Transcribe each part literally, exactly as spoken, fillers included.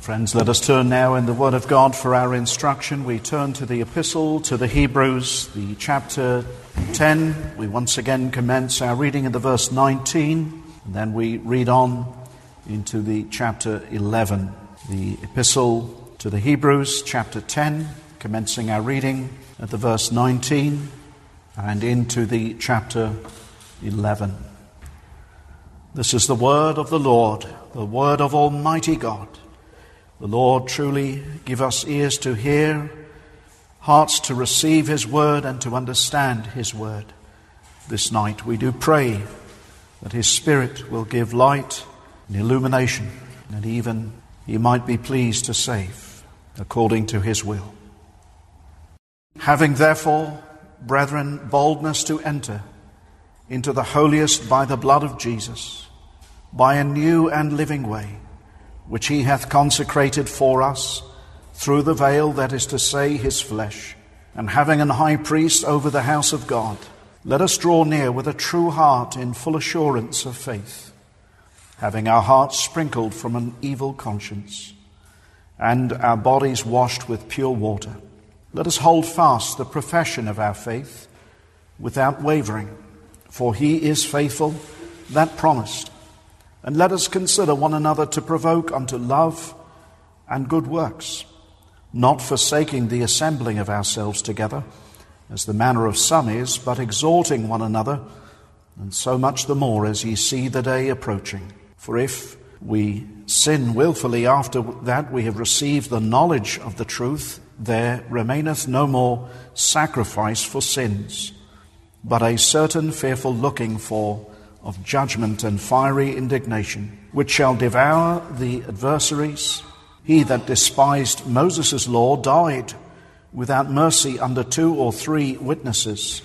Friends, let us turn now in the Word of God for our instruction. We turn to the Epistle to the Hebrews, the chapter ten. We once again commence our reading in the verse nineteen, and then we read on into the chapter eleven. The Epistle to the Hebrews, chapter ten, commencing our reading at the verse nineteen, and into the chapter eleven. This is the word of the Lord, the word of Almighty God. The Lord truly give us ears to hear, hearts to receive his word and to understand his word. This night we do pray that his Spirit will give light and illumination, and even he might be pleased to save according to his will. Having therefore, brethren, boldness to enter into the holiest by the blood of Jesus, by a new and living way, which he hath consecrated for us through the veil, that is to say, his flesh, and having an high priest over the house of God, let us draw near with a true heart in full assurance of faith, having our hearts sprinkled from an evil conscience, and our bodies washed with pure water. Let us hold fast the profession of our faith without wavering, for he is faithful that promised. And let us consider one another to provoke unto love and good works, not forsaking the assembling of ourselves together, as the manner of some is, but exhorting one another, and so much the more as ye see the day approaching. For if we sin wilfully after that we have received the knowledge of the truth, there remaineth no more sacrifice for sins, but a certain fearful looking for of judgment and fiery indignation, which shall devour the adversaries. He that despised Moses' law died without mercy under two or three witnesses.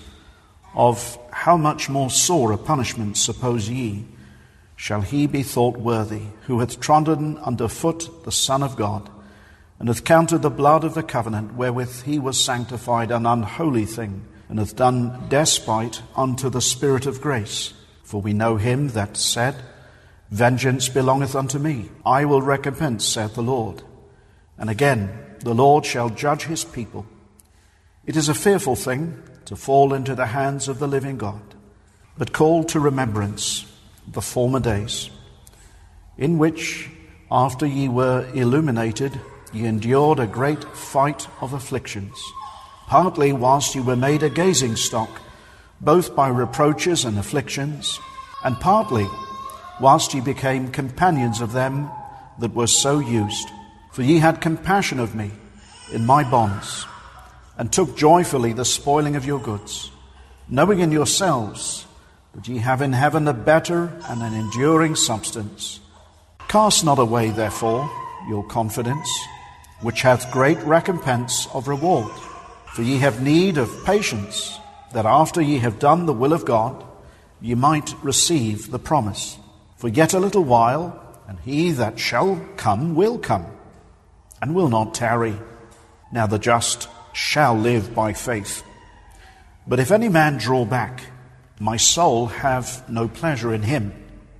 Of how much more sore a punishment, suppose ye, shall he be thought worthy, who hath trodden under foot the Son of God, and hath counted the blood of the covenant wherewith he was sanctified an unholy thing, and hath done despite unto the Spirit of grace. For we know him that said, Vengeance belongeth unto me, I will recompense, saith the Lord. And again, the Lord shall judge his people. It is a fearful thing to fall into the hands of the living God, but call to remembrance the former days, in which, after ye were illuminated, ye endured a great fight of afflictions, partly whilst ye were made a gazing stock, both by reproaches and afflictions, and partly whilst ye became companions of them that were so used. For ye had compassion of me in my bonds, and took joyfully the spoiling of your goods, knowing in yourselves that ye have in heaven a better and an enduring substance. Cast not away, therefore, your confidence, which hath great recompense of reward. For ye have need of patience, that after ye have done the will of God, ye might receive the promise. For yet a little while, and he that shall come will come, and will not tarry. Now the just shall live by faith. But if any man draw back, my soul have no pleasure in him.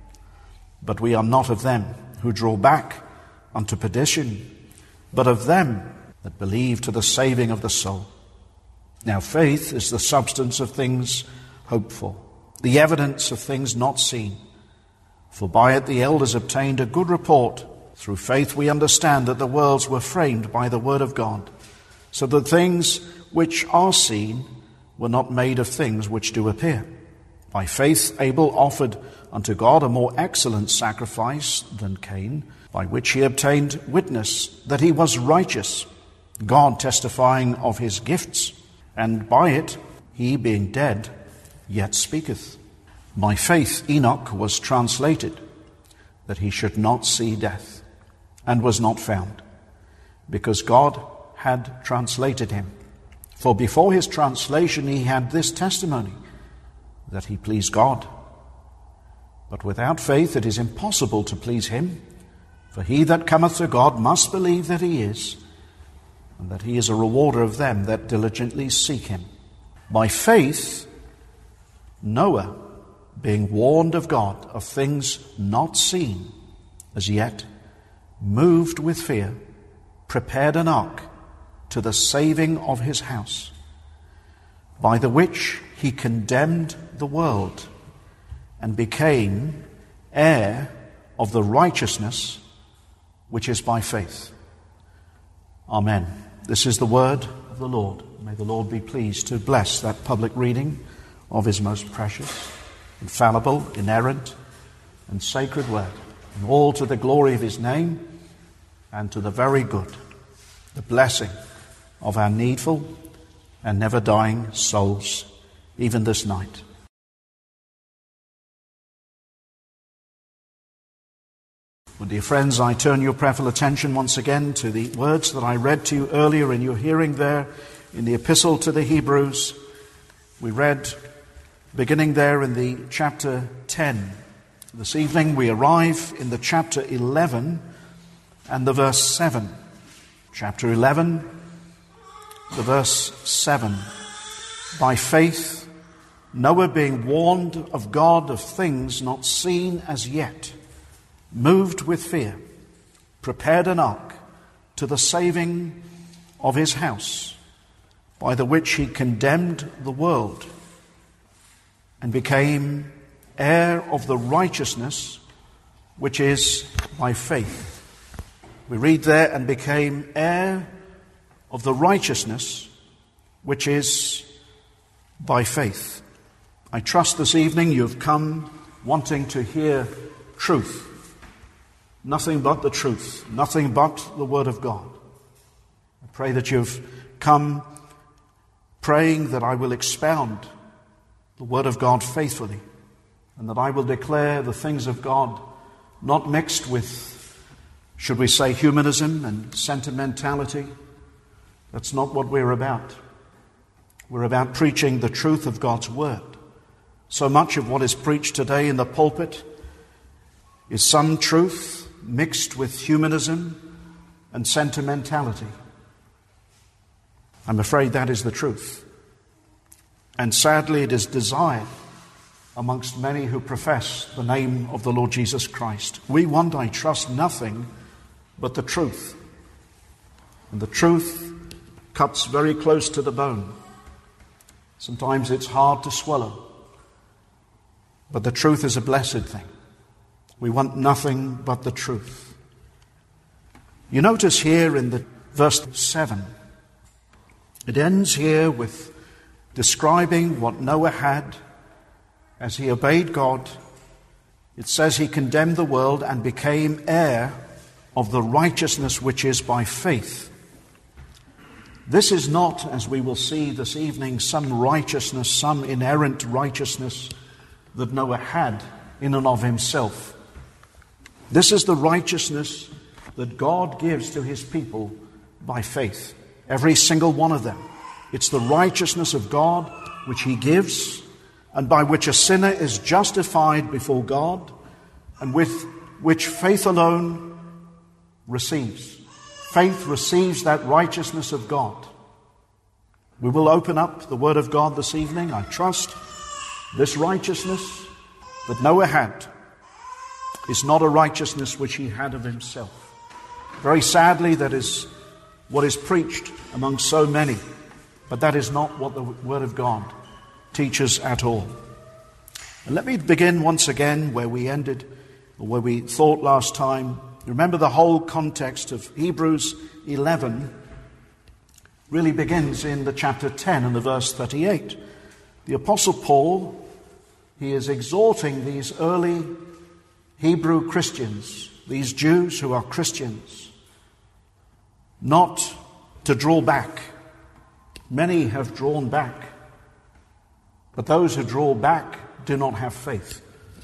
But we are not of them who draw back unto perdition, but of them that believe to the saving of the soul. Now faith is the substance of things hoped for, the evidence of things not seen. For by it the elders obtained a good report. Through faith we understand that the worlds were framed by the word of God, so that things which are seen were not made of things which do appear. By faith Abel offered unto God a more excellent sacrifice than Cain, by which he obtained witness that he was righteous, God testifying of his gifts. And by it, he being dead, yet speaketh. By faith Enoch was translated, that he should not see death, and was not found, because God had translated him. For before his translation he had this testimony, that he pleased God. But without faith it is impossible to please him, for he that cometh to God must believe that he is, and that he is a rewarder of them that diligently seek him. By faith, Noah, being warned of God of things not seen as yet, moved with fear, prepared an ark to the saving of his house, by the which he condemned the world and became heir of the righteousness which is by faith. Amen. This is the word of the Lord. May the Lord be pleased to bless that public reading of his most precious, infallible, inerrant, and sacred word, and all to the glory of his name and to the very good, the blessing of our needful and never dying souls, even this night. Well, dear friends, I turn your prayerful attention once again to the words that I read to you earlier in your hearing there in the Epistle to the Hebrews. We read, beginning there in the chapter ten. This evening we arrive in the chapter eleven and the verse seven. Chapter eleven, the verse seven. By faith, Noah, being warned of God of things not seen as yet, moved with fear, prepared an ark to the saving of his house, by the which he condemned the world and became heir of the righteousness which is by faith. We read there, and became heir of the righteousness which is by faith. I trust this evening you've come wanting to hear truth. Nothing but the truth, nothing but the Word of God. I pray that you've come praying that I will expound the Word of God faithfully, and that I will declare the things of God not mixed with, should we say, humanism and sentimentality. That's not what we're about. We're about preaching the truth of God's Word. So much of what is preached today in the pulpit is some truth mixed with humanism and sentimentality. I'm afraid that is the truth. And sadly, it is desired amongst many who profess the name of the Lord Jesus Christ. We want, I trust, nothing but the truth. And the truth cuts very close to the bone. Sometimes it's hard to swallow. But the truth is a blessed thing. We want nothing but the truth. You notice here in the verse seven, it ends here with describing what Noah had as he obeyed God. It says he condemned the world and became heir of the righteousness which is by faith. This is not, as we will see this evening, some righteousness, some inerrant righteousness that Noah had in and of himself. This is the righteousness that God gives to his people by faith. Every single one of them. It's the righteousness of God which he gives, and by which a sinner is justified before God, and with which faith alone receives. Faith receives that righteousness of God. We will open up the Word of God this evening. I trust this righteousness that Noah had is not a righteousness which he had of himself. Very sadly, that is what is preached among so many. But that is not what the Word of God teaches at all. And let me begin once again where we ended, or where we thought last time. Remember, the whole context of Hebrews eleven really begins in the chapter ten and the verse thirty-eight. The Apostle Paul, he is exhorting these early Hebrew Christians, these Jews who are Christians, not to draw back. Many have drawn back, but those who draw back do not have faith.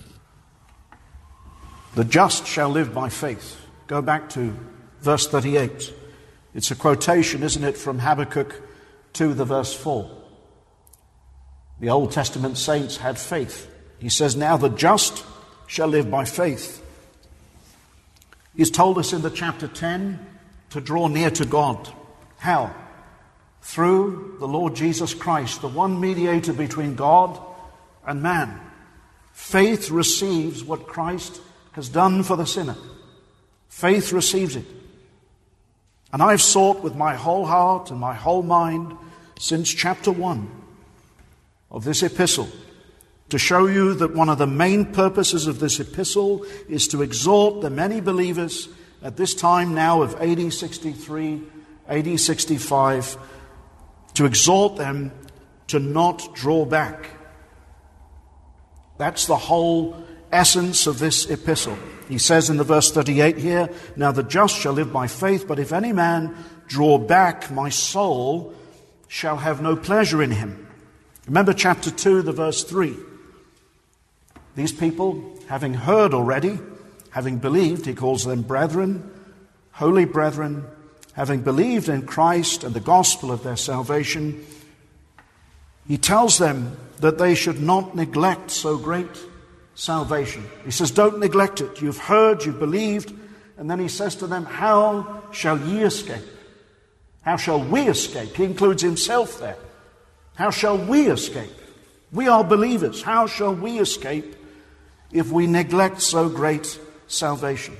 The just shall live by faith. Go back to verse thirty-eight. It's a quotation, isn't it, from Habakkuk two, the verse four. The Old Testament saints had faith. He says, now the just shall live by faith. He's told us in the chapter ten to draw near to God. How? Through the Lord Jesus Christ, the one mediator between God and man. Faith receives what Christ has done for the sinner. Faith receives it. And I've sought with my whole heart and my whole mind since chapter one of this epistle to show you that one of the main purposes of this epistle is to exhort the many believers at this time now of A D sixty-three, A D sixty-five, to exhort them to not draw back. That's the whole essence of this epistle. He says in the verse thirty-eight here, "Now the just shall live by faith, but if any man draw back, my soul shall have no pleasure in him." Remember chapter two, the verse three. These people, having heard already, having believed, he calls them brethren, holy brethren, having believed in Christ and the gospel of their salvation, he tells them that they should not neglect so great salvation. He says, don't neglect it. You've heard, you've believed. And then he says to them, how shall ye escape? How shall we escape? He includes himself there. How shall we escape? We are believers. How shall we escape if we neglect so great salvation?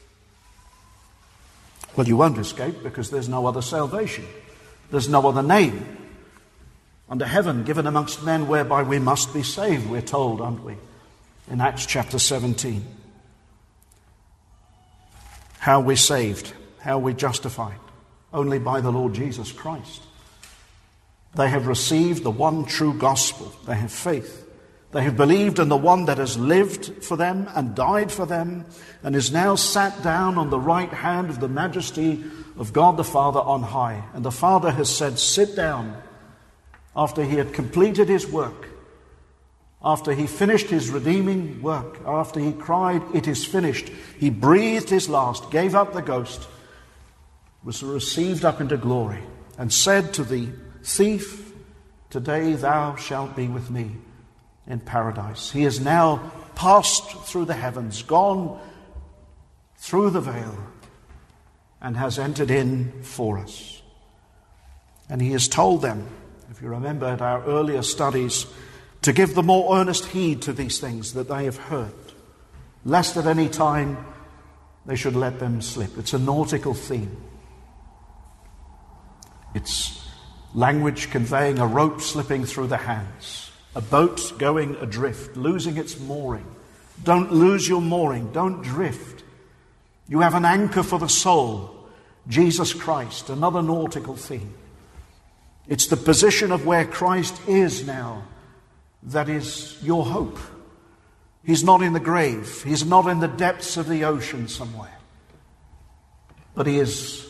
Well, you won't escape because there's no other salvation. There's no other name under heaven given amongst men whereby we must be saved, we're told, aren't we? In Acts chapter seventeen. How we're saved, how we're justified, only by the Lord Jesus Christ. They have received the one true gospel. They have faith. They have believed in the one that has lived for them and died for them and is now sat down on the right hand of the majesty of God the Father on high. And the Father has said, sit down, after he had completed his work, after he finished his redeeming work, after he cried, it is finished. He breathed his last, gave up the ghost, was received up into glory, and said to the thief, today thou shalt be with me in paradise. He has now passed through the heavens, gone through the veil, and has entered in for us. And he has told them, if you remember at our earlier studies, to give the more earnest heed to these things that they have heard, lest at any time they should let them slip. It's a nautical theme. It's language conveying a rope slipping through the hands, a boat going adrift, losing its mooring. Don't lose your mooring. Don't drift. You have an anchor for the soul, Jesus Christ, another nautical theme. It's the position of where Christ is now that is your hope. He's not in the grave. He's not in the depths of the ocean somewhere. But he is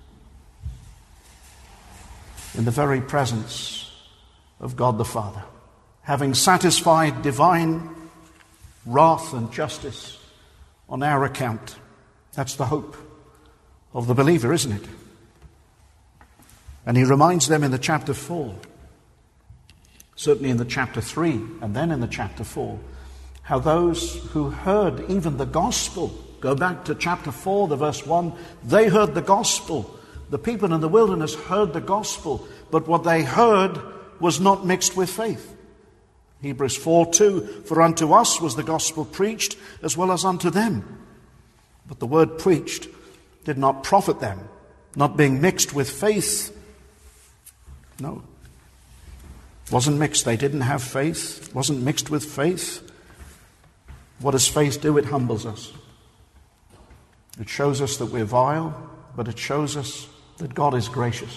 in the very presence of God the Father, having satisfied divine wrath and justice on our account. That's the hope of the believer, isn't it? And he reminds them in the chapter four, certainly in the chapter three, and then in the chapter four, how those who heard even the gospel, go back to chapter four, the verse one, they heard the gospel. The people in the wilderness heard the gospel, but what they heard was not mixed with faith. Hebrews four two, for unto us was the gospel preached as well as unto them. But the word preached did not profit them, not being mixed with faith. No. Wasn't mixed. They didn't have faith. Wasn't mixed with faith. What does faith do? It humbles us. It shows us that we're vile, but it shows us that God is gracious.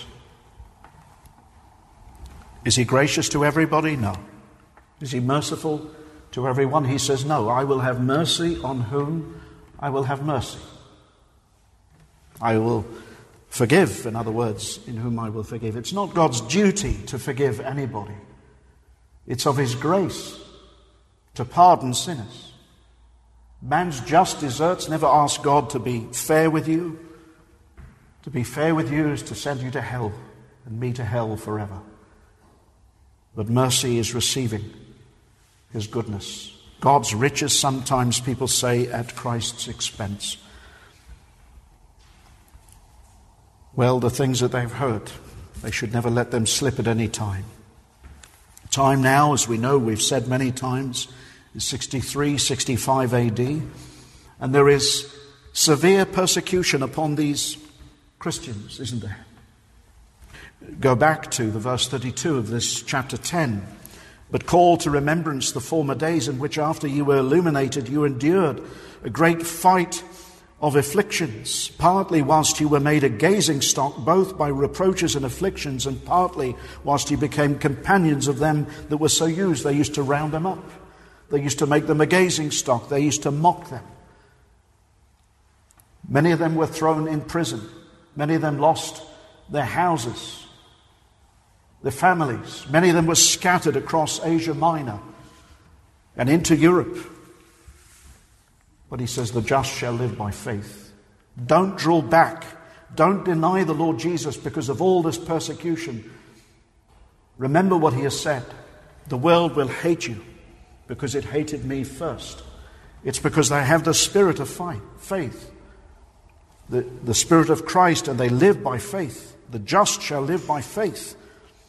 Is he gracious to everybody? No. Is he merciful to everyone? He says, no, I will have mercy on whom I will have mercy. I will forgive, in other words, in whom I will forgive. It's not God's duty to forgive anybody. It's of his grace to pardon sinners. Man's just deserts never ask God to be fair with you. To be fair with you is to send you to hell and me to hell forever. But mercy is receiving his goodness. God's riches, sometimes people say, at Christ's expense. Well, the things that they've heard, they should never let them slip at any time. Time now, as we know, we've said many times, is sixty-three, sixty-five A D. And there is severe persecution upon these Christians, isn't there? Go back to the verse thirty-two of this chapter ten. But call to remembrance the former days in which after you were illuminated, you endured a great fight of afflictions, partly whilst you were made a gazing stock, both by reproaches and afflictions, and partly whilst you became companions of them that were so used. They used to round them up. They used to make them a gazing stock. They used to mock them. Many of them were thrown in prison. Many of them lost their houses, their families. Many of them were scattered across Asia Minor and into Europe. But he says, the just shall live by faith. Don't draw back. Don't deny the Lord Jesus because of all this persecution. Remember what he has said. The world will hate you because it hated me first. It's because they have the spirit of fight, faith. The, the Spirit of Christ, and they live by faith. The just shall live by faith.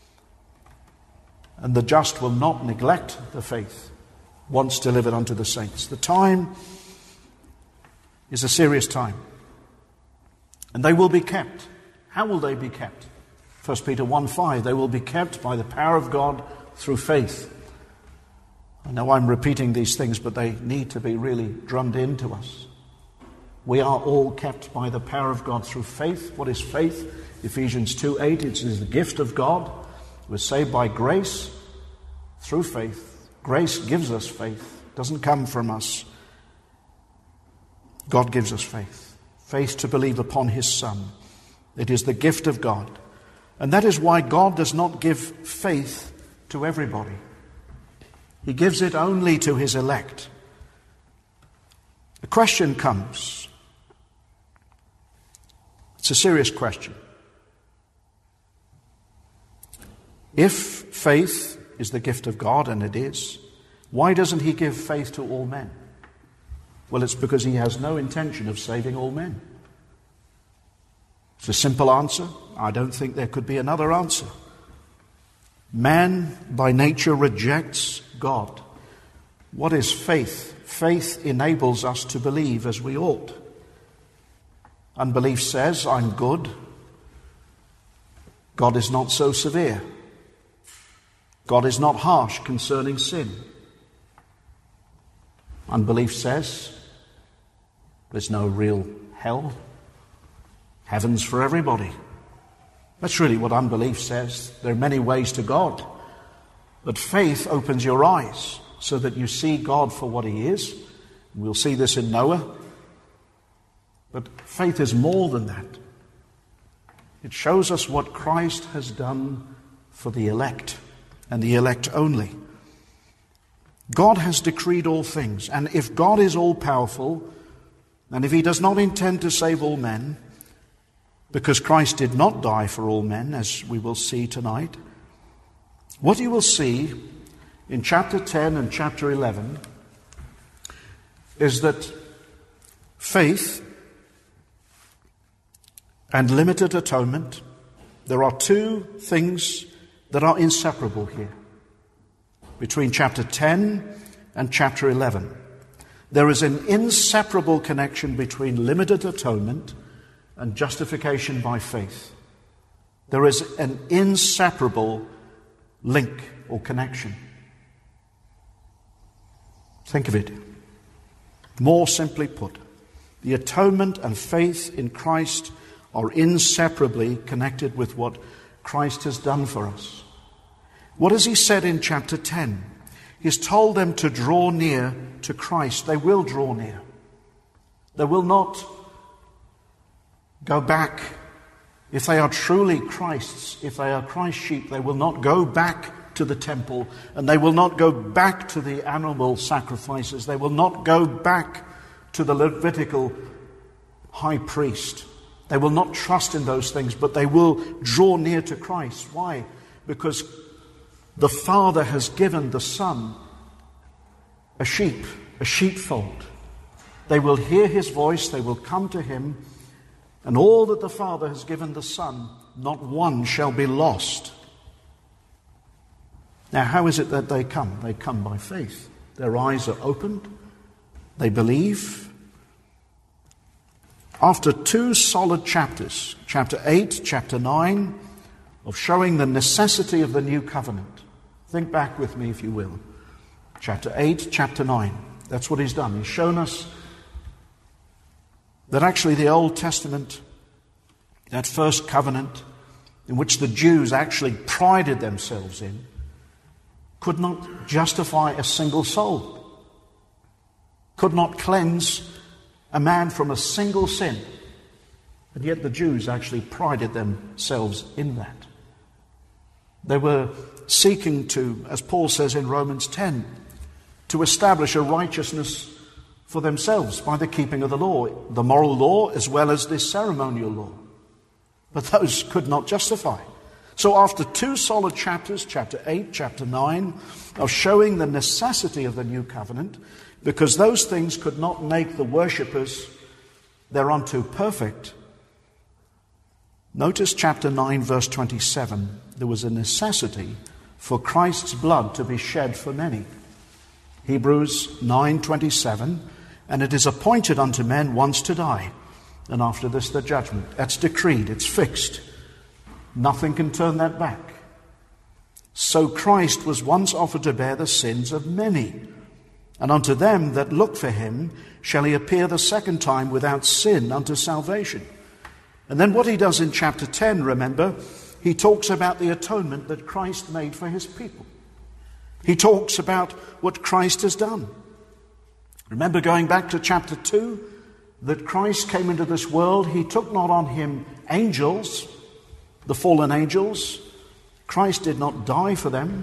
And the just will not neglect the faith once delivered unto the saints. The time is a serious time. And they will be kept. How will they be kept? First Peter one five, they will be kept by the power of God through faith. I know I'm repeating these things, but they need to be really drummed into us. We are all kept by the power of God through faith. What is faith? Ephesians two eight, it is the gift of God. We're saved by grace through faith. Grace gives us faith. It doesn't come from us. God gives us faith. Faith to believe upon his Son. It is the gift of God. And that is why God does not give faith to everybody. He gives it only to his elect. The question comes. It's a serious question. If faith is the gift of God, and it is, why doesn't he give faith to all men? Well, it's because he has no intention of saving all men. It's a simple answer. I don't think there could be another answer. Man by nature rejects God. What is faith? Faith enables us to believe as we ought. Unbelief says, I'm good. God is not so severe. God is not harsh concerning sin. Unbelief says, there's no real hell. Heaven's for everybody. That's really what unbelief says. There are many ways to God. But faith opens your eyes so that you see God for what he is. We'll see this in Noah. But faith is more than that. It shows us what Christ has done for the elect, and the elect only. God has decreed all things, and if God is all-powerful, and if he does not intend to save all men, because Christ did not die for all men, as we will see tonight, what you will see in chapter ten and chapter eleven is that faith and limited atonement, there are two things that are inseparable here between chapter ten and chapter eleven. There is an inseparable connection between limited atonement and justification by faith. There is an inseparable link or connection. Think of it. More simply put, the atonement and faith in Christ are inseparably connected with what Christ has done for us. What has he said in chapter ten? He's told them to draw near to Christ. They will draw near. They will not go back. If they are truly Christ's, if they are Christ's sheep, they will not go back to the temple, and they will not go back to the animal sacrifices. They will not go back to the Levitical high priest. They will not trust in those things, but they will draw near to Christ. Why? Because the Father has given the Son a sheep, a sheepfold. They will hear his voice, they will come to him, and all that the Father has given the Son, not one shall be lost. Now, how is it that they come? They come by faith. Their eyes are opened. They believe. After two solid chapters, chapter eight, chapter nine, of showing the necessity of the new covenant. Think back with me, if you will. Chapter eight, chapter nine. That's what he's done. He's shown us that actually the Old Testament, that first covenant, in which the Jews actually prided themselves in, could not justify a single soul, could not cleanse a man from a single sin. And yet the Jews actually prided themselves in that. They were seeking to, as Paul says in Romans ten, to establish a righteousness for themselves by the keeping of the law, the moral law as well as the ceremonial law. But those could not justify. So after two solid chapters, chapter eight, chapter nine, of showing the necessity of the new covenant, because those things could not make the worshippers thereunto perfect, notice chapter nine, verse twenty-seven. There was a necessity for Christ's blood to be shed for many. Hebrews nine twenty-seven, and it is appointed unto men once to die, and after this the judgment. That's decreed, it's fixed. Nothing can turn that back. So Christ was once offered to bear the sins of many, and unto them that look for him shall he appear the second time without sin unto salvation. And then what he does in chapter ten, remember, he talks about the atonement that Christ made for his people. He talks about what Christ has done. Remember, going back to chapter two, that Christ came into this world. He took not on him angels, the fallen angels. Christ did not die for them.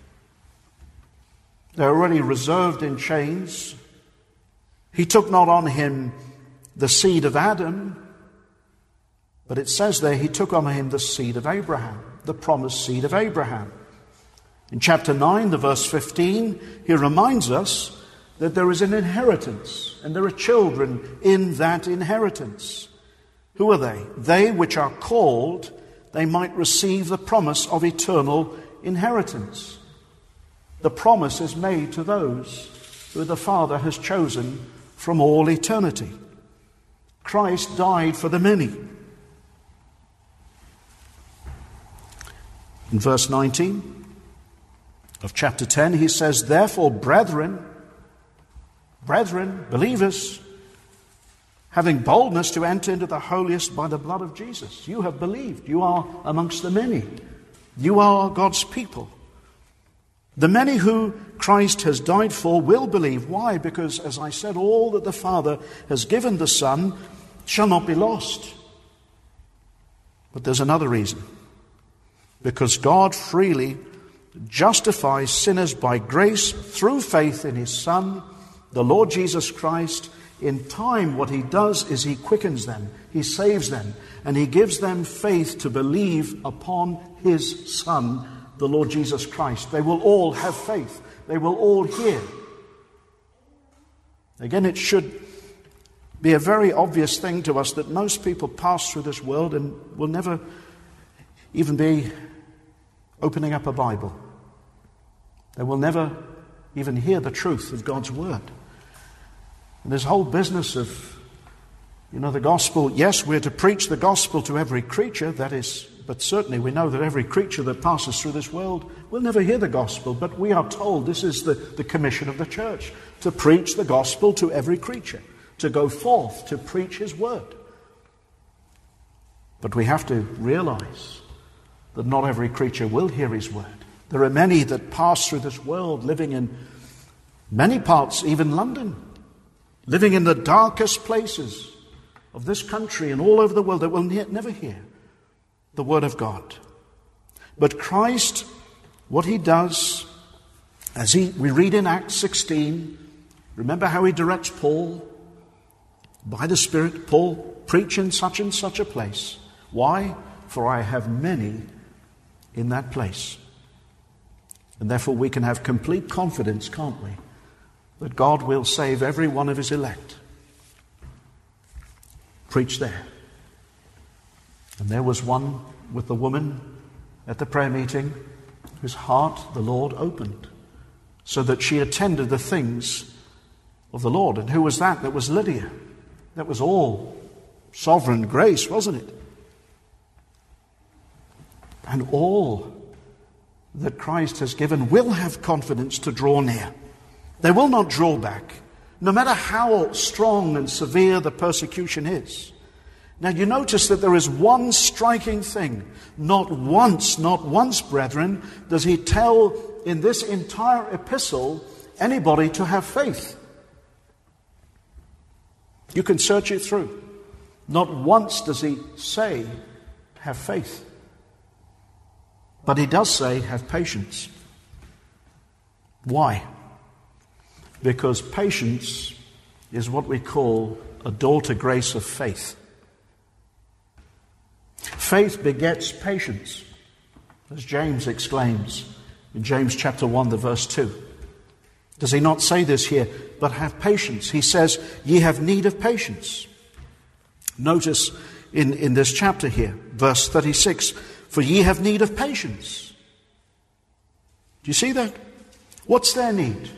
They're already reserved in chains. He took not on him the seed of Adam, but it says there he took on him the seed of Abraham, the promised seed of Abraham. In chapter nine, the verse fifteen, he reminds us that there is an inheritance, and there are children in that inheritance. Who are they? They which are called, they might receive the promise of eternal inheritance. The promise is made to those who the Father has chosen from all eternity. Christ died for the many. In verse nineteen of chapter ten, he says, therefore, brethren, brethren, believers, having boldness to enter into the holiest by the blood of Jesus. You have believed. You are amongst the many. You are God's people. The many who Christ has died for will believe. Why? Because, as I said, all that the Father has given the Son shall not be lost. But there's another reason. Because God freely justifies sinners by grace through faith in his Son, the Lord Jesus Christ. In time, what he does is he quickens them, he saves them, and he gives them faith to believe upon his Son, the Lord Jesus Christ. They will all have faith. They will all hear. Again, it should be a very obvious thing to us that most people pass through this world and will never even be opening up a Bible. They will never even hear the truth of God's Word. And this whole business of, you know, the gospel, yes, we're to preach the gospel to every creature, that is, but certainly we know that every creature that passes through this world will never hear the gospel, but we are told this is the, the commission of the church, to preach the gospel to every creature, to go forth, to preach his word. But we have to realize that not every creature will hear his word. There are many that pass through this world living in many parts, even London, living in the darkest places of this country and all over the world that will ne- never hear the word of God. But Christ, what he does, as he we read in Acts sixteen, remember how he directs Paul? By the Spirit, Paul, preach in such and such a place. Why? For I have many in that place. And therefore we can have complete confidence, can't we, that God will save every one of his elect. Preach there. And there was one with the woman at the prayer meeting whose heart the Lord opened so that she attended the things of the Lord. And who was that? That was Lydia. That was all sovereign grace, wasn't it? And all that Christ has given will have confidence to draw near. They will not draw back, no matter how strong and severe the persecution is. Now you notice that there is one striking thing. Not once, not once, brethren, does he tell in this entire epistle anybody to have faith. You can search it through. Not once does he say, have faith. But he does say, have patience. Why? Because patience is what we call a daughter grace of faith. Faith begets patience, as James exclaims in James chapter one, the verse two. Does he not say this here? But have patience. He says, ye have need of patience. Notice in, in this chapter here, verse thirty-six, for ye have need of patience. Do you see that? What's their need?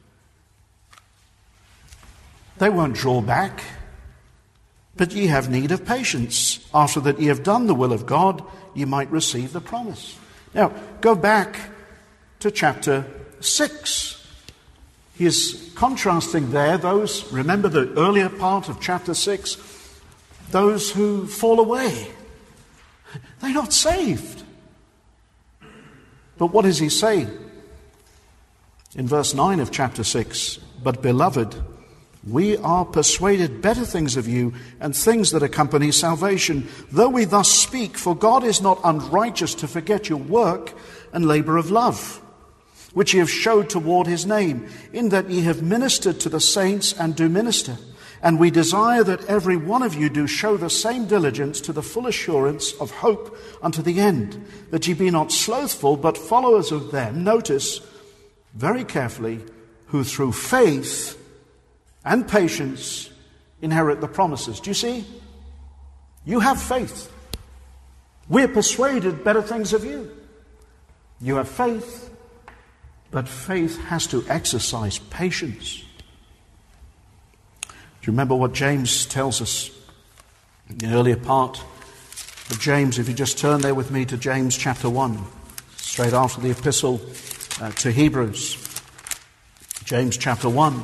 They won't draw back. But ye have need of patience, after that ye have done the will of God, ye might receive the promise. Now, go back to chapter six. He is contrasting there those, remember the earlier part of chapter six, those who fall away. They're not saved. But what does he say? In verse nine of chapter six, but beloved, we are persuaded better things of you and things that accompany salvation, though we thus speak, for God is not unrighteous to forget your work and labour of love, which ye have showed toward his name, in that ye have ministered to the saints and do minister. And we desire that every one of you do show the same diligence to the full assurance of hope unto the end, that ye be not slothful, but followers of them, notice very carefully, who through faith and patience inherit the promises. Do you see? You have faith. We're persuaded better things of you. You have faith, but faith has to exercise patience. Do you remember what James tells us in the earlier part of James? If you just turn there with me to James chapter one, straight after the epistle uh, to Hebrews. James chapter one.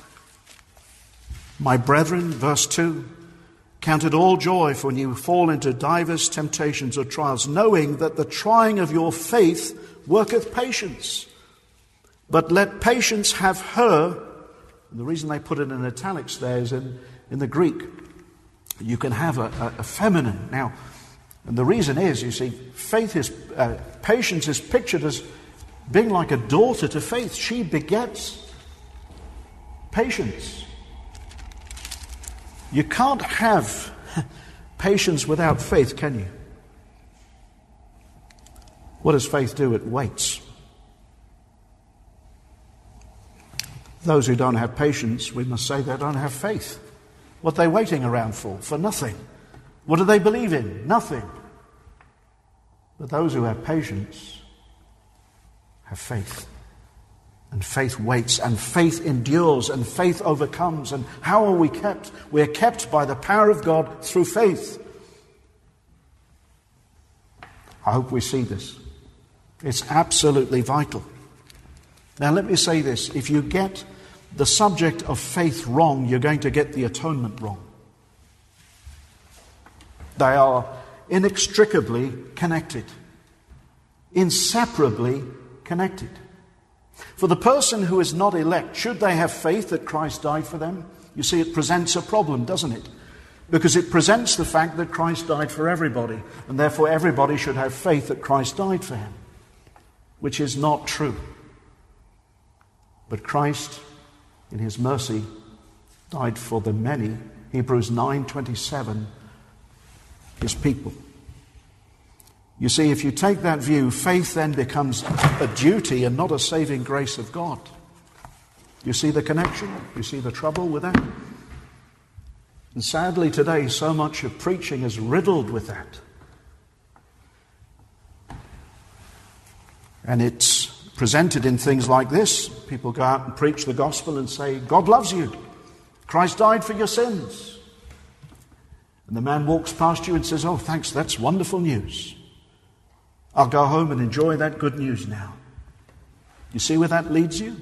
My brethren, verse two, count it all joy when you fall into divers temptations or trials, knowing that the trying of your faith worketh patience. But let patience have her, and the reason they put it in italics there is in, in the Greek, you can have a, a, a feminine. Now, and the reason is, you see, faith is, uh, patience is pictured as being like a daughter to faith. She begets patience. You can't have patience without faith, can you? What does faith do? It waits. Those who don't have patience, we must say they don't have faith. What are they waiting around for? For nothing. What do they believe in? Nothing. But those who have patience have faith. And faith waits, and faith endures, and faith overcomes. And how are we kept? We are kept by the power of God through faith. I hope we see this. It's absolutely vital. Now let me say this. If you get the subject of faith wrong, you're going to get the atonement wrong. They are inextricably connected. Inseparably connected. For the person who is not elect, should they have faith that Christ died for them? You see, it presents a problem, doesn't it? Because it presents the fact that Christ died for everybody, and therefore everybody should have faith that Christ died for him, which is not true. But Christ, in his mercy, died for the many, Hebrews nine twenty-seven, his people. You see, if you take that view, faith then becomes a duty and not a saving grace of God. You see the connection? You see the trouble with that? And sadly today, so much of preaching is riddled with that. And it's presented in things like this. People go out and preach the gospel and say, God loves you. Christ died for your sins. And the man walks past you and says, "Oh, thanks, that's wonderful news. I'll go home and enjoy that good news now." You see where that leads you?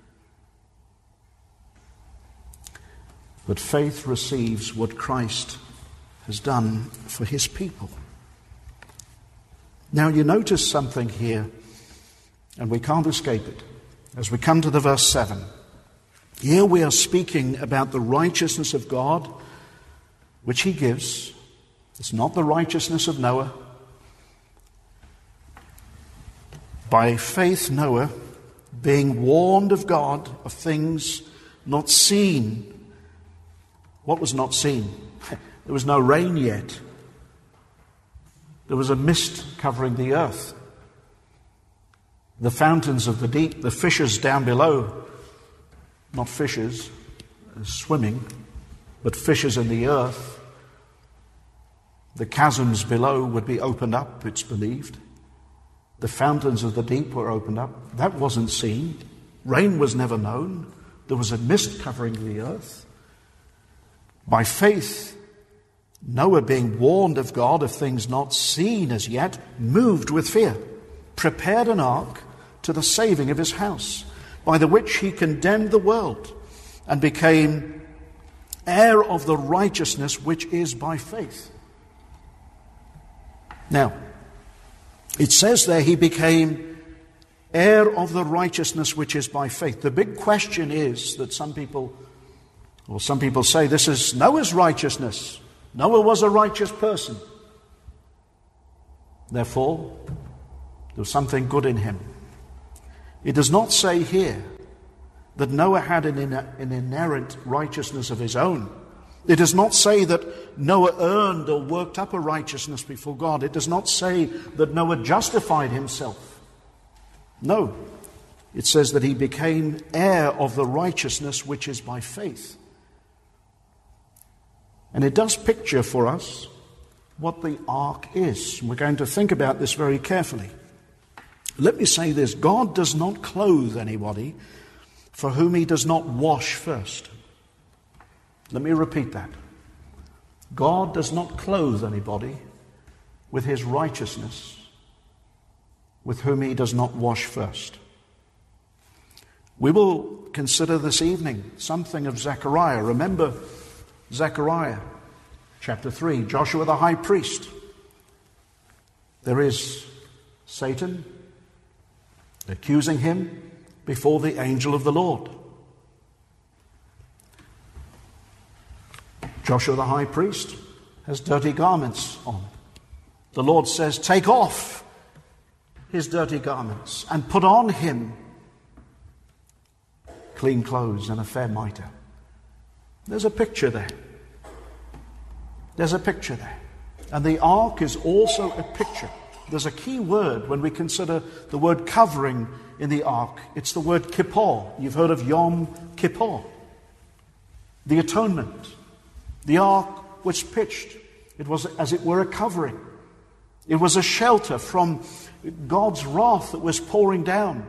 But faith receives what Christ has done for his people. Now you notice something here, and we can't escape it. As we come to the verse seven, here we are speaking about the righteousness of God, which he gives. It's not the righteousness of Noah. By faith, Noah, being warned of God of things not seen. What was not seen? There was no rain yet. There was a mist covering the earth. The fountains of the deep, the fishes down below, not fishes swimming, but fishes in the earth. The chasms below would be opened up, it's believed. The fountains of the deep were opened up. That wasn't seen. Rain was never known. There was a mist covering the earth. By faith, Noah, being warned of God of things not seen as yet, moved with fear, prepared an ark to the saving of his house, by the which he condemned the world and became heir of the righteousness which is by faith. Now, it says there he became heir of the righteousness which is by faith. The big question is that some people, well, some people say this is Noah's righteousness. Noah was a righteous person. Therefore, there was something good in him. It does not say here that Noah had an, in, an inherent righteousness of his own. It does not say that Noah earned or worked up a righteousness before God. It does not say that Noah justified himself. No, it says that he became heir of the righteousness which is by faith. And it does picture for us what the ark is. We're going to think about this very carefully. Let me say this: God does not clothe anybody for whom he does not wash first. Let me repeat that. God does not clothe anybody with his righteousness with whom he does not wash first. We will consider this evening something of Zechariah. Remember Zechariah chapter three, Joshua the high priest. There is Satan accusing him before the angel of the Lord. Joshua the high priest has dirty garments on. The Lord says, take off his dirty garments and put on him clean clothes and a fair mitre. There's a picture there. There's a picture there. And the ark is also a picture. There's a key word when we consider the word covering in the ark. It's the word kippur. You've heard of Yom Kippur. The atonement. The ark was pitched. It was, as it were, a covering. It was a shelter from God's wrath that was pouring down.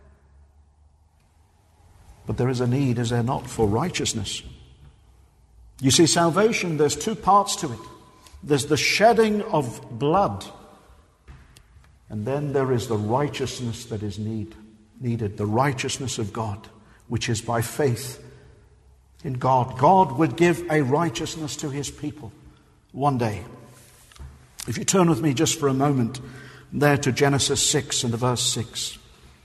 But there is a need, is there not, for righteousness? You see, salvation, there's two parts to it. There's the shedding of blood, and then there is the righteousness that is need, needed, the righteousness of God, which is by faith in God. God would give a righteousness to his people one day. If you turn with me just for a moment there to Genesis six and verse six.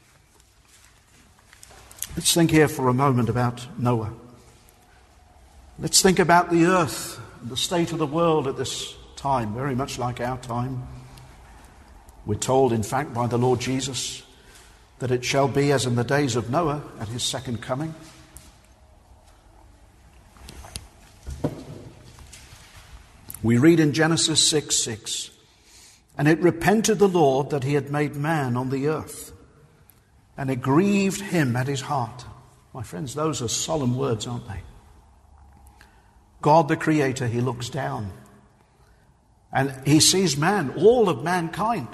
Let's think here for a moment about Noah. Let's think about the earth, the state of the world at this time, very much like our time. We're told, in fact, by the Lord Jesus that it shall be as in the days of Noah at his second coming. We read in Genesis six six, and it repented the Lord that he had made man on the earth, and it grieved him at his heart. My friends, those are solemn words, aren't they? God the Creator, he looks down, and he sees man, all of mankind,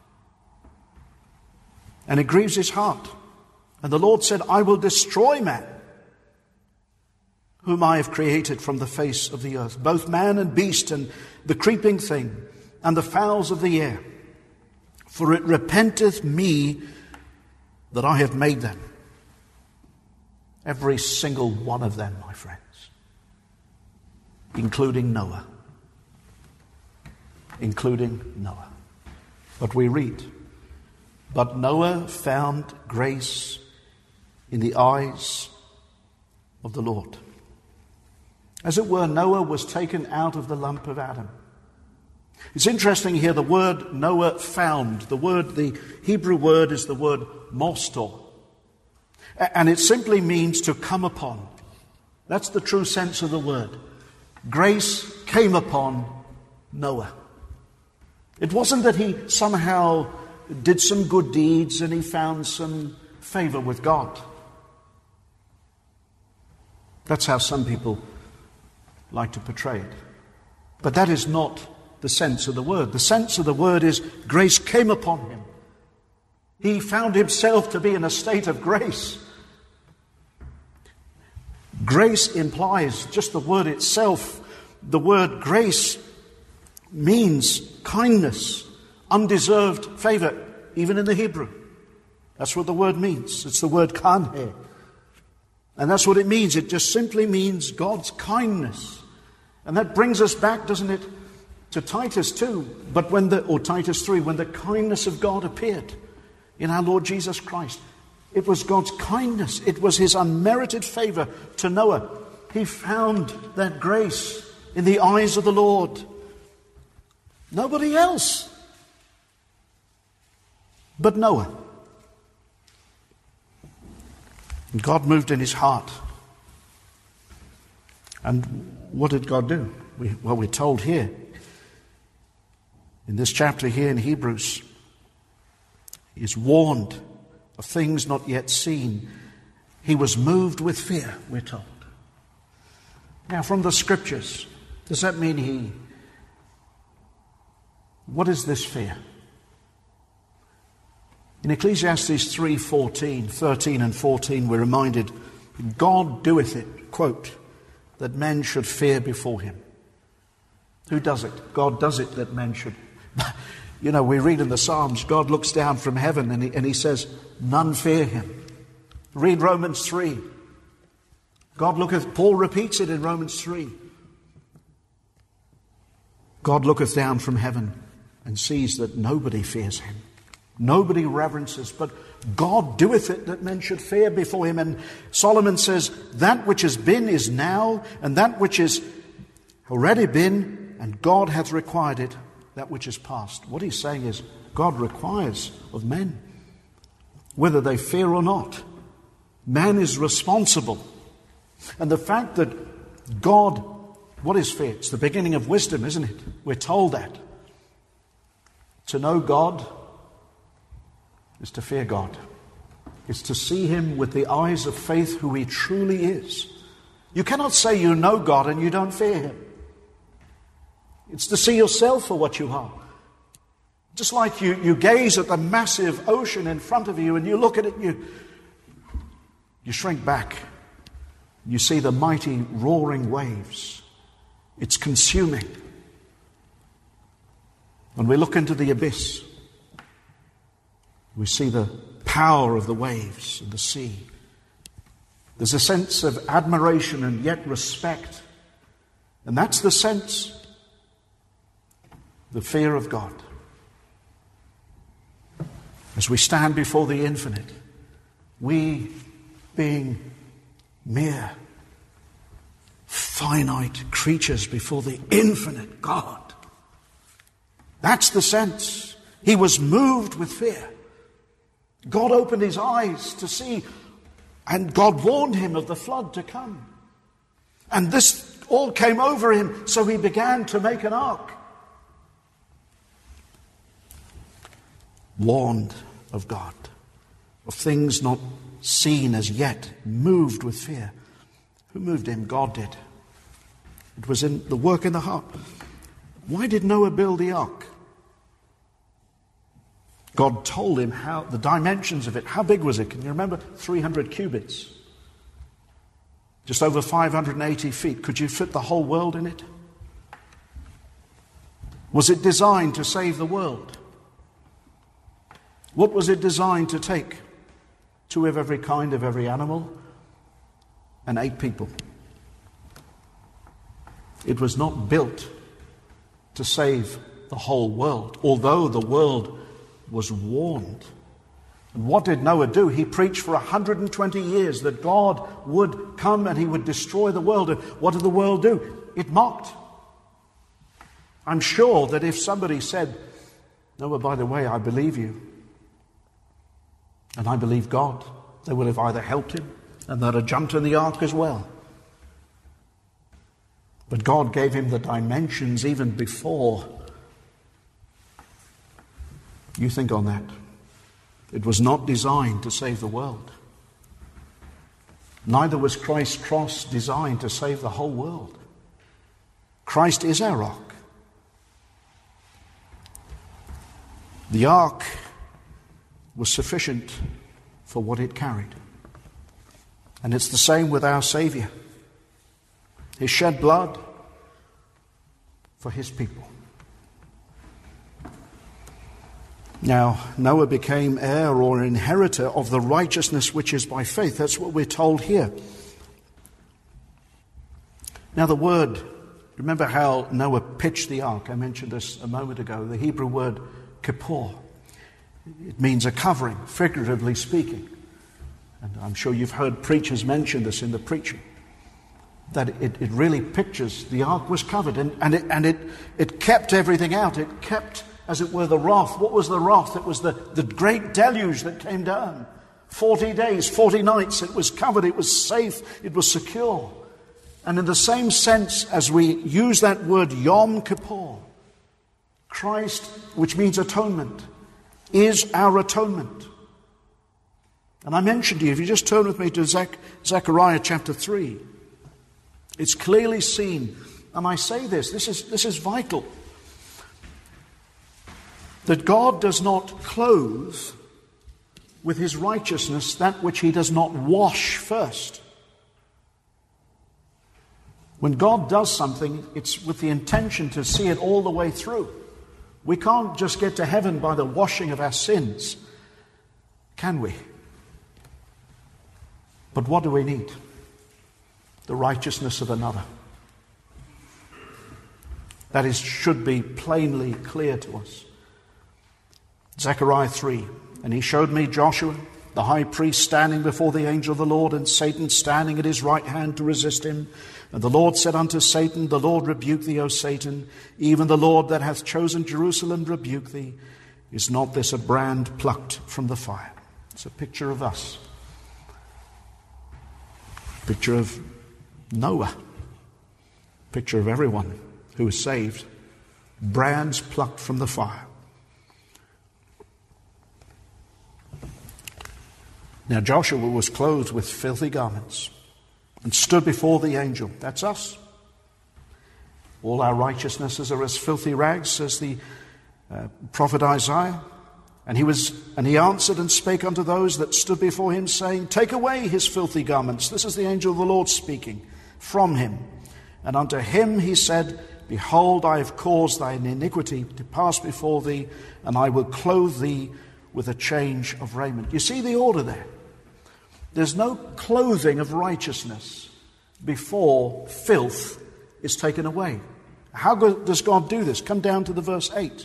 and it grieves his heart. And the Lord said, I will destroy man. whom I have created from the face of the earth, both man and beast, and the creeping thing, and the fowls of the air. For it repenteth me that I have made them. Every single one of them, my friends, including Noah. Including Noah. But we read, but Noah found grace in the eyes of the Lord. As it were, Noah was taken out of the lump of Adam. It's interesting here, the word Noah found, the word, the Hebrew word is the word mostor. And it simply means to come upon. That's the true sense of the word. Grace came upon Noah. It wasn't that he somehow did some good deeds and he found some favor with God. That's how some people like to portray it. But that is not the sense of the word. The sense of the word is grace came upon him. He found himself to be in a state of grace. Grace implies, just the word itself, the word grace means kindness, undeserved favor, even in the Hebrew. That's what the word means. It's the word kanhe. And that's what it means. It just simply means God's kindness. And that brings us back, doesn't it, to Titus two, but when the, or Titus three, when the kindness of God appeared in our Lord Jesus Christ. It was God's kindness. It was his unmerited favor to Noah. He found that grace in the eyes of the Lord. Nobody else but Noah. And God moved in his heart. And what did God do? We, well, we're told here, in this chapter here in Hebrews, he is warned of things not yet seen. He was moved with fear, we're told. Now, from the scriptures, does that mean he... What is this fear? In Ecclesiastes three fourteen, thirteen and fourteen, we're reminded, God doeth it, quote, that men should fear before him. Who does it? God does it that men should. You know, we read in the Psalms, God looks down from heaven and he, and he says, none fear him. Read Romans three. God looketh, Paul repeats it in Romans three. God looketh down from heaven and sees that nobody fears him. Nobody reverences, but God doeth it that men should fear before him. And Solomon says, that which has been is now, and that which is already been, and God hath required it, that which is past. What he's saying is, God requires of men, whether they fear or not. Man is responsible. And the fact that God, what is fear? It's the beginning of wisdom, isn't it? We're told that. To know God is to fear God. It's to see him with the eyes of faith who he truly is. You cannot say you know God and you don't fear him. It's to see yourself for what you are. Just like you, you gaze at the massive ocean in front of you and you look at it and you, you shrink back. You see the mighty roaring waves. It's consuming. When we look into the abyss, we see the power of the waves and the sea. There's a sense of admiration and yet respect. And that's the sense, the fear of God. As we stand before the infinite, we being mere finite creatures before the infinite God. That's the sense. He was moved with fear. God opened his eyes to see, and God warned him of the flood to come. And this all came over him, so he began to make an ark. Warned of God, of things not seen as yet, moved with fear. Who moved him? God did. It was in the work in the heart. Why did Noah build the ark? God told him how the dimensions of it. How big was it? Can you remember? three hundred cubits. just over five hundred eighty feet. Could you fit the whole world in it? Was it designed to save the world? What was it designed to take? Two of every kind of every animal and eight people. It was not built to save the whole world, although the world was warned. And what did Noah do? He preached for one hundred twenty years that God would come and he would destroy the world. And what did the world do? It mocked. I'm sure that if somebody said, Noah, by the way, I believe you, and I believe God, they would have either helped him and they'd have jumped in the ark as well. But God gave him the dimensions even before. You think on that. It was not designed to save the world. Neither was Christ's cross designed to save the whole world. Christ is our rock. The ark was sufficient for what it carried. And it's the same with our Savior. He shed blood for his people. Now, Noah became heir or inheritor of the righteousness which is by faith. That's what we're told here. Now, the word, remember how Noah pitched the ark? I mentioned this a moment ago. The Hebrew word kippur. It means a covering, figuratively speaking. And I'm sure you've heard preachers mention this in the preaching. That it, it really pictures the ark was covered and, and, it, and it, it kept everything out. It kept, as it were, the wrath. What was the wrath? It was the, the great deluge that came down. Forty days, forty nights. It was covered. It was safe. It was secure. And in the same sense as we use that word Yom Kippur, Christ, which means atonement, is our atonement. And I mentioned to you, if you just turn with me to Zech- Zechariah chapter three, it's clearly seen, and I say this, this is, this is vital, that God does not clothe with his righteousness that which he does not wash first. When God does something, it's with the intention to see it all the way through. We can't just get to heaven by the washing of our sins, can we? But what do we need? The righteousness of another. That is, should be plainly clear to us. Zechariah three, and he showed me Joshua, the high priest, standing before the angel of the Lord, and Satan standing at his right hand to resist him. And the Lord said unto Satan, the Lord rebuke thee, O Satan, even the Lord that hath chosen Jerusalem rebuke thee. Is not this a brand plucked from the fire? It's a picture of us. Picture of Noah. Picture of everyone who is saved. Brands plucked from the fire. Now Joshua was clothed with filthy garments and stood before the angel. That's us. All our righteousnesses are as filthy rags, says the uh, prophet Isaiah. And he was, and he answered and spake unto those that stood before him, saying, take away his filthy garments. This is the angel of the Lord speaking from him. And unto him he said, behold, I have caused thine iniquity to pass before thee, and I will clothe thee with a change of raiment. You see the order there? There's no clothing of righteousness before filth is taken away. How does God do this? Come down to the verse eight.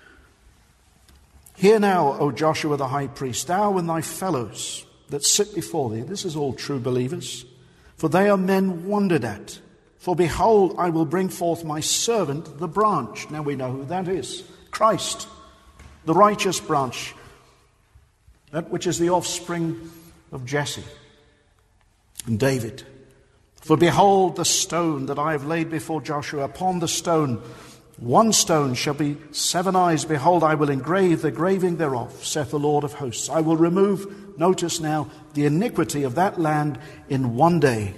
Hear now, O Joshua the high priest, thou and thy fellows that sit before thee. This is all true believers. For they are men wondered at. For behold, I will bring forth my servant, the branch. Now we know who that is. Christ, the righteous branch. That which is the offspring of Jesse and David. For behold, the stone that I have laid before Joshua, upon the stone one stone shall be seven eyes. Behold, I will engrave the graving thereof, saith the Lord of hosts. I will remove, notice now, the iniquity of that land in one day.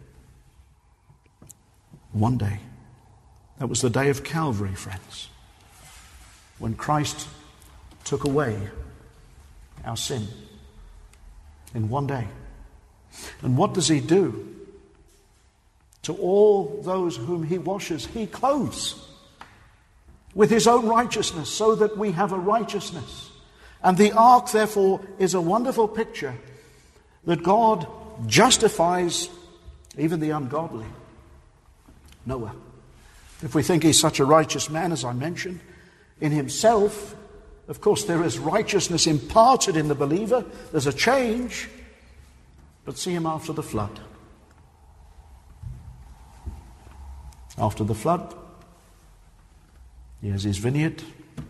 One day. That was the day of Calvary, friends, when Christ took away our sin in one day. And what does he do? to all those whom he washes, he clothes with his own righteousness, so that we have a righteousness. And the ark, therefore, is a wonderful picture that God justifies even the ungodly. Noah. If we think he's such a righteous man, as I mentioned, in himself, of course, there is righteousness imparted in the believer. There's a change. But see him after the flood. After the flood, he has his vineyard,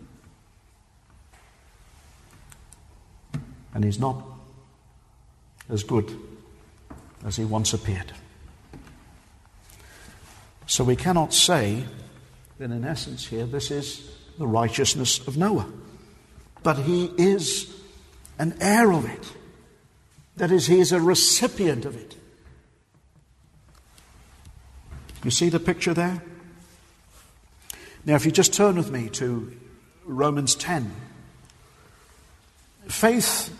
and he's not as good as he once appeared. So we cannot say that in essence here this is the righteousness of Noah. But he is an heir of it. That is, he is a recipient of it. You see the picture there? Now, if you just turn with me to Romans ten. Faith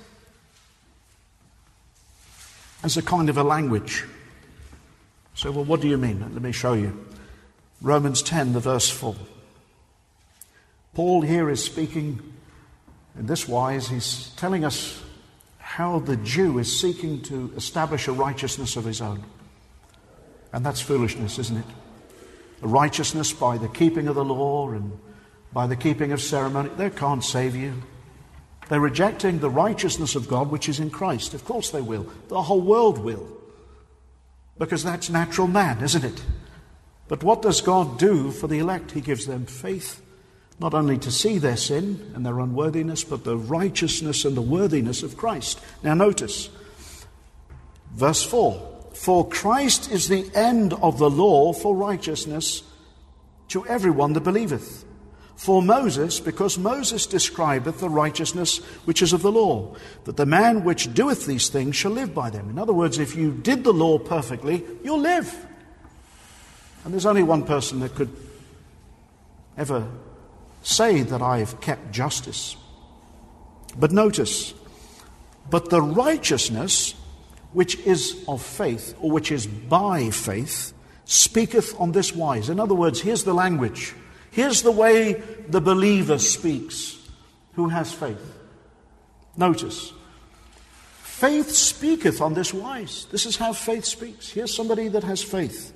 as a kind of a language. So, well, what do you mean? Let me show you. Romans ten, the verse four. Paul here is speaking in this wise. He's telling us how the Jew is seeking to establish a righteousness of his own. And that's foolishness, isn't it? A righteousness by the keeping of the law and by the keeping of ceremony. They can't save you. They're rejecting the righteousness of God which is in Christ. Of course they will. The whole world will. Because that's natural man, isn't it? But what does God do for the elect? He gives them faith, not only to see their sin and their unworthiness, but the righteousness and the worthiness of Christ. Now notice, verse four. For Christ is the end of the law for righteousness to everyone that believeth. For Moses, because Moses describeth the righteousness which is of the law, that the man which doeth these things shall live by them. In other words, if you did the law perfectly, you'll live. And there's only one person that could ever say that I've kept justice. But notice, but the righteousness which is of faith, or which is by faith, speaketh on this wise. In other words, here's the language. Here's the way the believer speaks who has faith. Notice, faith speaketh on this wise. This is how faith speaks. Here's somebody that has faith.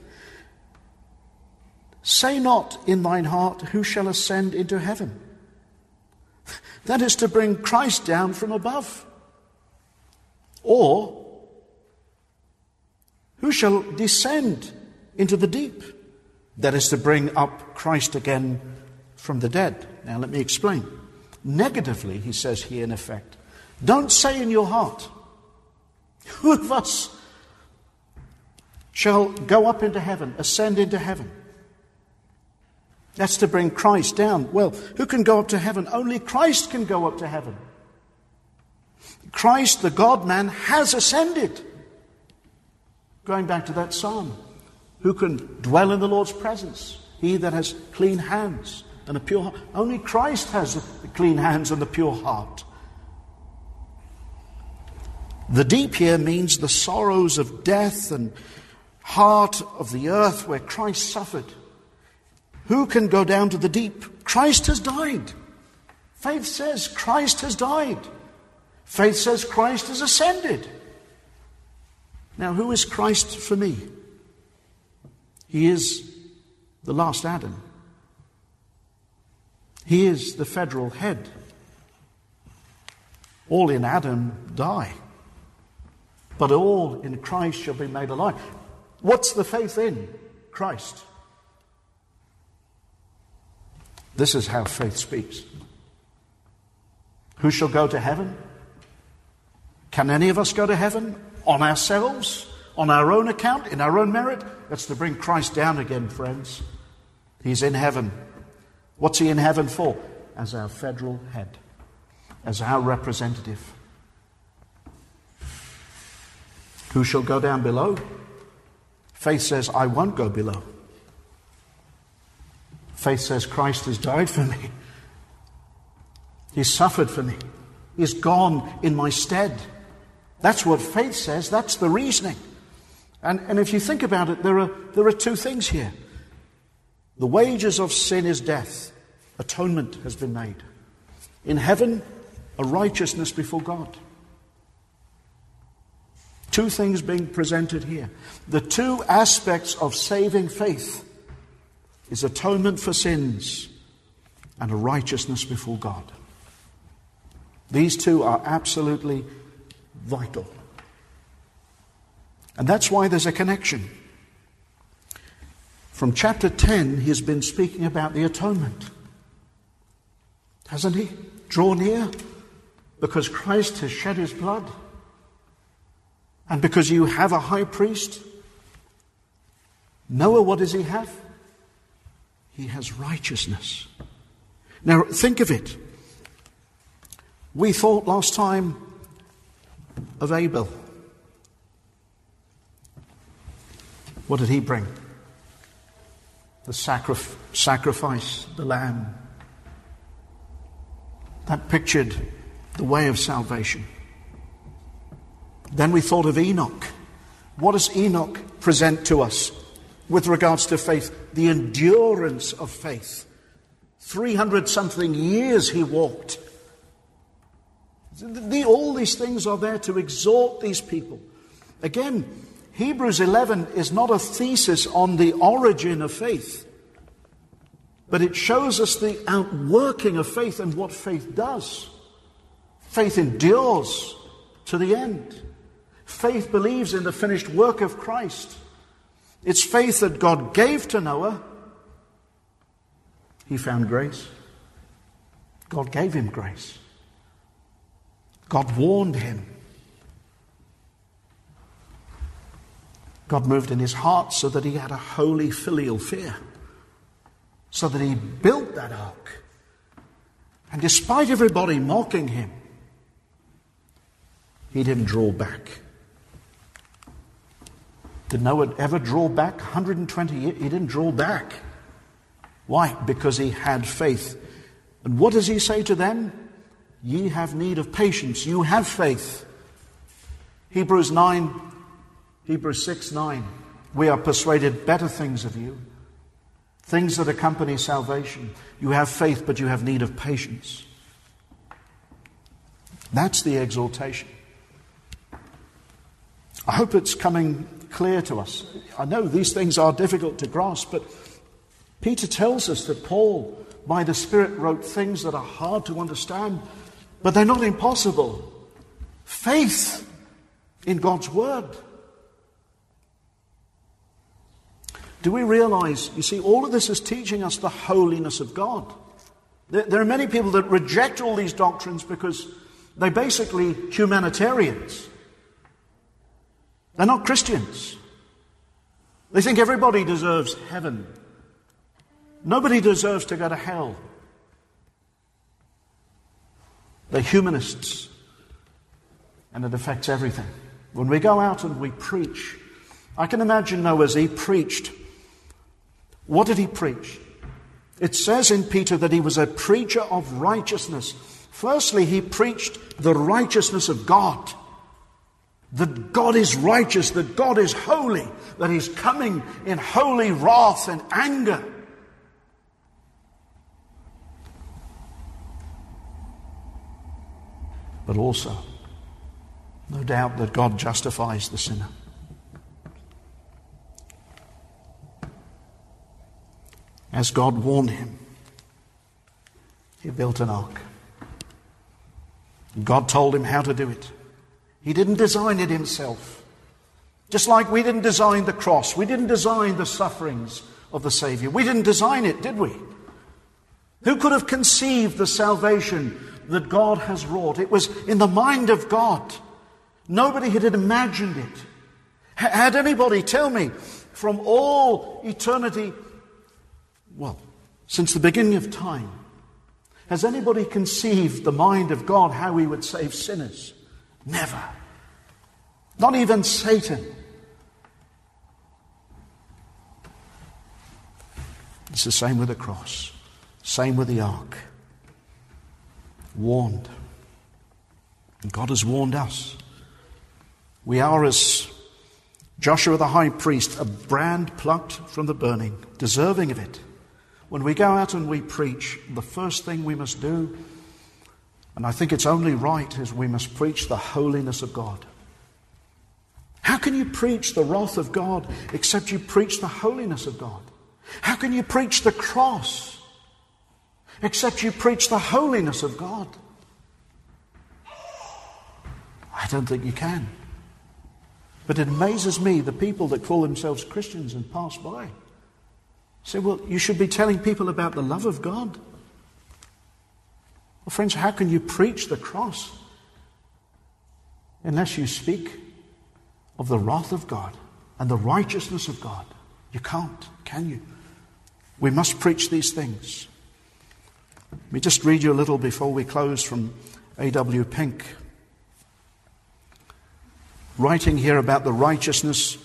Say not in thine heart, who shall ascend into heaven? That is to bring Christ down from above. Or, who shall descend into the deep? That is to bring up Christ again from the dead. Now let me explain. Negatively, he says here in effect, don't say in your heart, who of us shall go up into heaven, ascend into heaven? That's to bring Christ down. Well, who can go up to heaven? Only Christ can go up to heaven. Christ, the God-man, has ascended. Going back to that psalm, who can dwell in the Lord's presence? He that has clean hands and a pure heart. Only Christ has the clean hands and the pure heart. The deep here means the sorrows of death and heart of the earth where Christ suffered. Who can go down to the deep? Christ has died. Faith says Christ has died. Faith says Christ has ascended. Now, who is Christ for me? He is the last Adam. He is the federal head. All in Adam die, but all in Christ shall be made alive. What's the faith in? Christ. This is how faith speaks. Who shall go to heaven? Can any of us go to heaven? On ourselves? On our own account? In our own merit? That's to bring Christ down again, friends. He's in heaven. What's he in heaven for? As our federal head. As our representative. Who shall go down below? Faith says, I won't go below. Faith says, Christ has died for me. He's suffered for me. He's gone in my stead. That's what faith says. That's the reasoning. And, and if you think about it, there are, there are two things here. The wages of sin is death. Atonement has been made. In heaven, a righteousness before God. Two things being presented here. The two aspects of saving faith is atonement for sins and a righteousness before God. These two are absolutely vital. And that's why there's a connection. From chapter ten, he's been speaking about the atonement. Hasn't he? Draw near, because Christ has shed his blood. And because you have a high priest. Noah, what does he have? He has righteousness. Now, think of it. We thought last time of Abel. What did he bring? The sacrif- sacrifice, the lamb. That pictured the way of salvation. Then we thought of Enoch. What does Enoch present to us with regards to faith? The endurance of faith. three hundred something years he walked. The, all these things are there to exhort these people. Again, Hebrews eleven is not a thesis on the origin of faith, but it shows us the outworking of faith and what faith does. Faith endures to the end. Faith believes in the finished work of Christ. It's faith that God gave to Noah. He found grace. God gave him grace. God warned him. God moved in his heart so that he had a holy filial fear. So that he built that ark. And despite everybody mocking him, he didn't draw back. Did Noah ever draw back? one hundred twenty years, he didn't draw back. Why? Because he had faith. And what does he say to them? Ye have need of patience. You have faith. Hebrews nine, Hebrews six, nine. We are persuaded better things of you. Things that accompany salvation. You have faith, but you have need of patience. That's the exhortation. I hope it's coming clear to us. I know these things are difficult to grasp, but Peter tells us that Paul, by the Spirit, wrote things that are hard to understand, but they're not impossible. Faith in God's Word. Do we realize, you see, all of this is teaching us the holiness of God. There, there are many people that reject all these doctrines because they're basically humanitarians. They're not Christians. They think everybody deserves heaven. Nobody deserves to go to hell. They're humanists. And it affects everything. When we go out and we preach, I can imagine Noah as he preached. What did he preach? It says in Peter that he was a preacher of righteousness. Firstly, he preached the righteousness of God. That God is righteous, that God is holy, that He's coming in holy wrath and anger. But also, no doubt that God justifies the sinner. As God warned him, he built an ark. God told him how to do it. He didn't design it himself. Just like we didn't design the cross. We didn't design the sufferings of the Savior. We didn't design it, did we? Who could have conceived the salvation that God has wrought? It was in the mind of God. Nobody had imagined it. Had anybody, tell me, from all eternity, well, since the beginning of time, has anybody conceived the mind of God how He would save sinners? Never. Not even Satan. It's the same with the cross. Same with the ark. Warned. And God has warned us. We are, as Joshua the high priest, a brand plucked from the burning, deserving of it. When we go out and we preach, the first thing we must do, and I think it's only right, is we must preach the holiness of God. How can you preach the wrath of God except you preach the holiness of God? How can you preach the cross except you preach the holiness of God? I don't think you can. But it amazes me, the people that call themselves Christians and pass by say, well, you should be telling people about the love of God. Well, friends, how can you preach the cross unless you speak of the wrath of God and the righteousness of God? You can't, can you? We must preach these things. Let me just read you a little before we close from A W Pink. Writing here about the righteousness,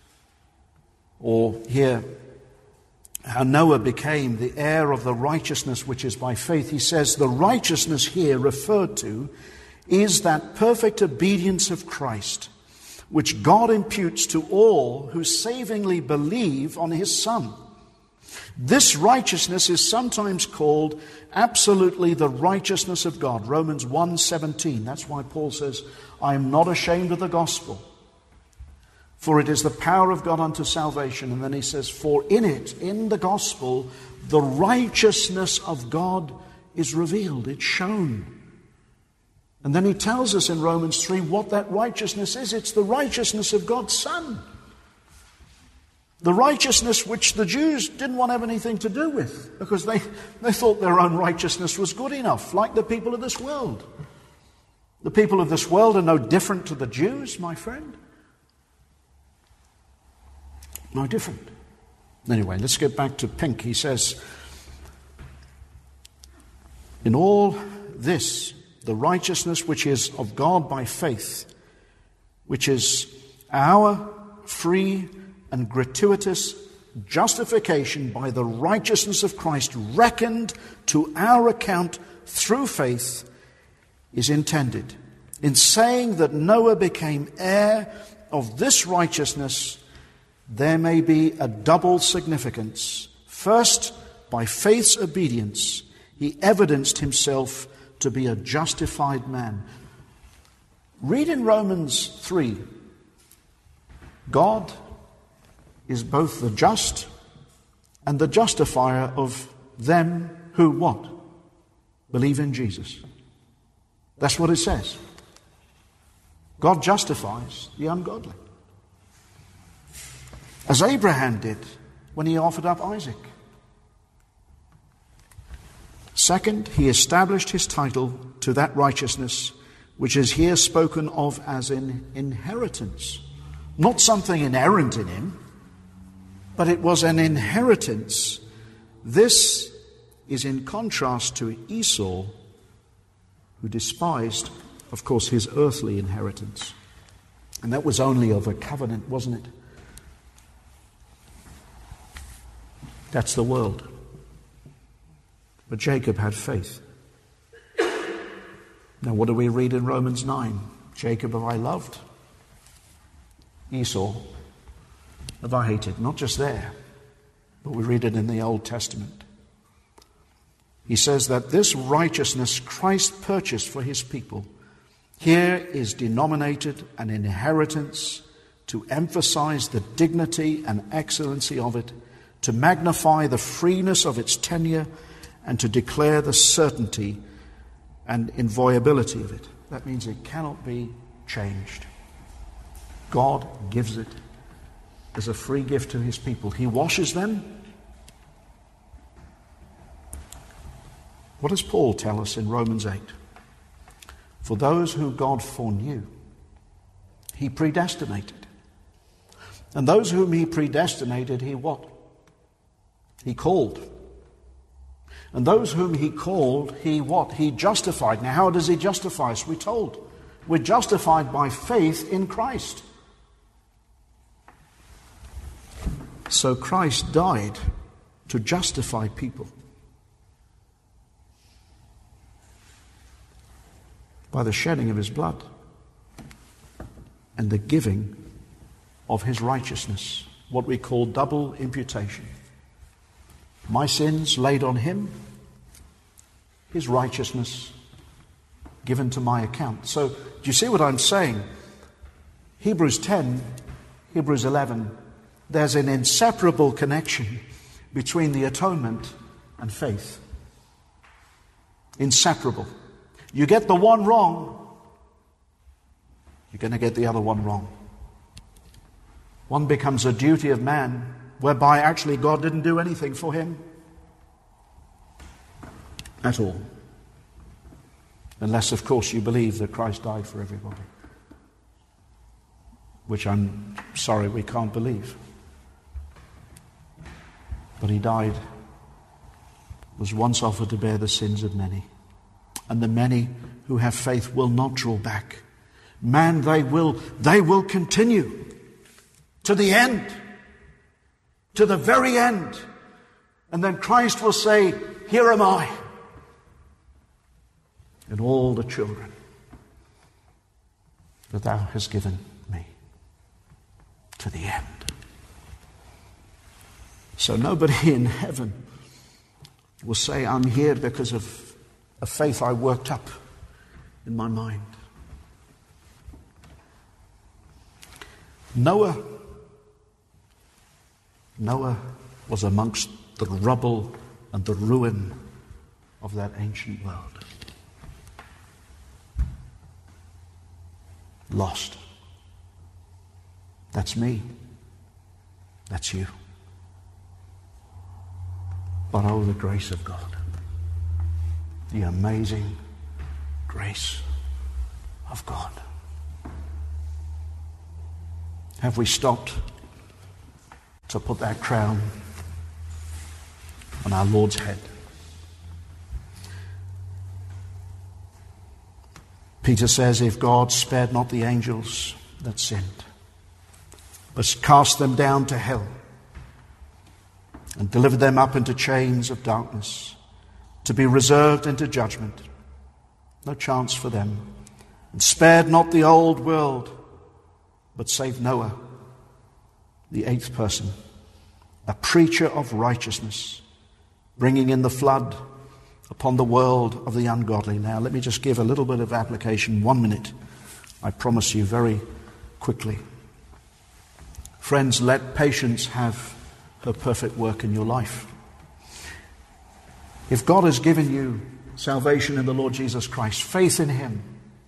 or here, how Noah became the heir of the righteousness which is by faith. He says the righteousness here referred to is that perfect obedience of Christ, which God imputes to all who savingly believe on his Son. This righteousness is sometimes called absolutely the righteousness of God. Romans one seventeen. That's why Paul says, I am not ashamed of the gospel, for it is the power of God unto salvation. And then he says, for in it, in the gospel, the righteousness of God is revealed. It's shown. And then he tells us in Romans three what that righteousness is. It's the righteousness of God's Son. The righteousness which the Jews didn't want to have anything to do with, because they, they thought their own righteousness was good enough, like the people of this world. The people of this world are no different to the Jews, my friend. No different. Anyway, let's get back to Pink. He says, in all this, the righteousness which is of God by faith, which is our free and gratuitous justification by the righteousness of Christ reckoned to our account through faith, is intended. In saying that Noah became heir of this righteousness, there may be a double significance. First, by faith's obedience, he evidenced himself to be a justified man. Read in Romans three. God is both the just and the justifier of them who what? Believe in Jesus. That's what it says. God justifies the ungodly. As Abraham did when he offered up Isaac. Second, he established his title to that righteousness which is here spoken of as an inheritance. Not something inherent in him, but it was an inheritance. This is in contrast to Esau, who despised, of course, his earthly inheritance. And that was only of a covenant, wasn't it? That's the world. But Jacob had faith. Now, what do we read in Romans nine? Jacob have I loved, Esau have I hated. Not just there, but we read it in the Old Testament. He says that this righteousness Christ purchased for his people here is denominated an inheritance to emphasize the dignity and excellency of it, to magnify the freeness of its tenure, and to declare the certainty and inviolability of it. That means it cannot be changed. God gives it as a free gift to his people. He washes them. What does Paul tell us in Romans eight? For those who God foreknew, he predestinated. And those whom he predestinated, he what? He called. And those whom he called, he what? He justified. Now, how does he justify us? We're told. We're justified by faith in Christ. So Christ died to justify people by the shedding of his blood and the giving of his righteousness, what we call double imputation. My sins laid on him, his righteousness given to my account. So, do you see what I'm saying? Hebrews ten, Hebrews eleven, there's an inseparable connection between the atonement and faith. Inseparable. You get the one wrong, you're going to get the other one wrong. One becomes a duty of man, whereby actually God didn't do anything for him at all. Unless, of course, you believe that Christ died for everybody. Which I'm sorry we can't believe. But he died, was once offered to bear the sins of many. And the many who have faith will not draw back. Man, they will, they will continue to the end. To the very end. And then Christ will say, here am I. And all the children that thou hast given me. To the end. So nobody in heaven will say, I'm here because of a faith I worked up in my mind. Noah, Noah was amongst the rubble and the ruin of that ancient world. Lost. That's me. That's you. But oh, the grace of God. The amazing grace of God. Have we stopped to put that crown on our Lord's head? Peter says, if God spared not the angels that sinned, but cast them down to hell and delivered them up into chains of darkness to be reserved into judgment, no chance for them, and spared not the old world, but saved Noah, the eighth person, a preacher of righteousness, bringing in the flood upon the world of the ungodly. Now, let me just give a little bit of application. One minute, I promise you, very quickly. Friends, let patience have her perfect work in your life. If God has given you salvation in the Lord Jesus Christ, faith in him,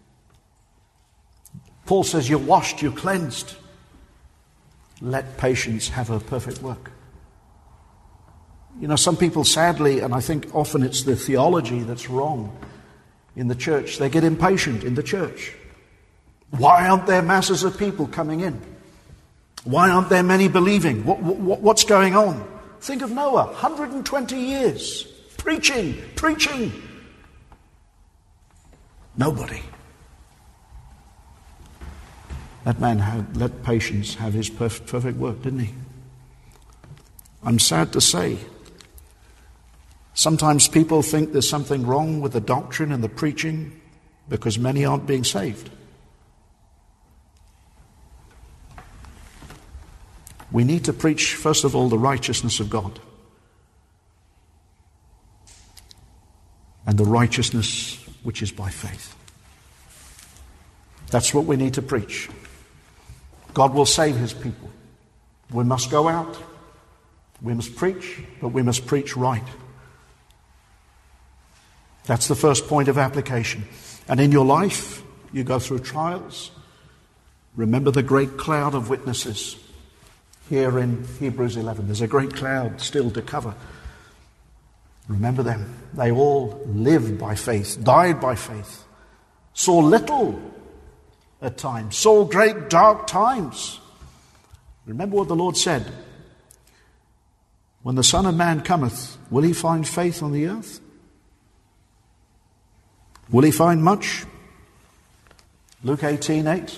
Paul says you're washed, you're cleansed. Let patience have her perfect work. You know, some people sadly, and I think often it's the theology that's wrong in the church, they get impatient in the church. Why aren't there masses of people coming in? Why aren't there many believing? What, what, what's going on? Think of Noah, one hundred twenty years, preaching, preaching. Nobody. That man had let patience have his perfect, perfect work, didn't he? I'm sad to say, sometimes people think there's something wrong with the doctrine and the preaching because many aren't being saved. We need to preach, first of all, the righteousness of God. And the righteousness which is by faith. That's what we need to preach. God will save his people. We must go out. We must preach, but we must preach right. That's the first point of application. And in your life, you go through trials. Remember the great cloud of witnesses. Here in Hebrews eleven, there's a great cloud still to cover. Remember them. They all lived by faith, died by faith, saw little at times, saw great dark times. Remember what the Lord said. When the Son of Man cometh, will he find faith on the earth? Will he find much? Luke eighteen eight.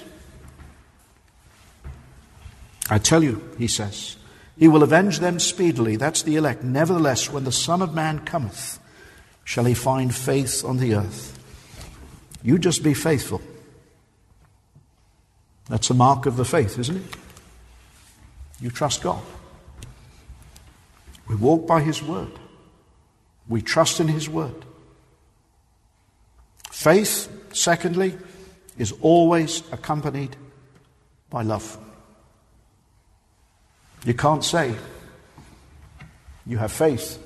I tell you, he says, he will avenge them speedily. That's the elect. Nevertheless, when the Son of Man cometh, shall he find faith on the earth. You just be faithful. That's a mark of the faith, isn't it? You trust God. We walk by his word. We trust in his word. Faith, secondly, is always accompanied by love. You can't say you have faith